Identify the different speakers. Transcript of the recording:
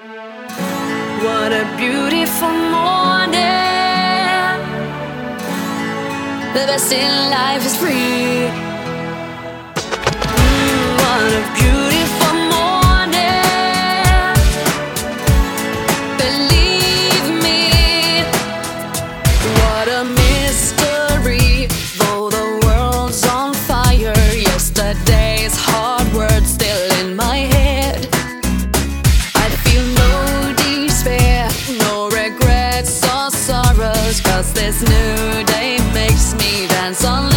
Speaker 1: What a beautiful morning. The best in life is free. What a beautiful morning. Believe me, what a mystery. Though the world's on fire, yesterday's hard words still in my head. I feel no despair, no regrets or sorrows, 'cause this new day makes me dance on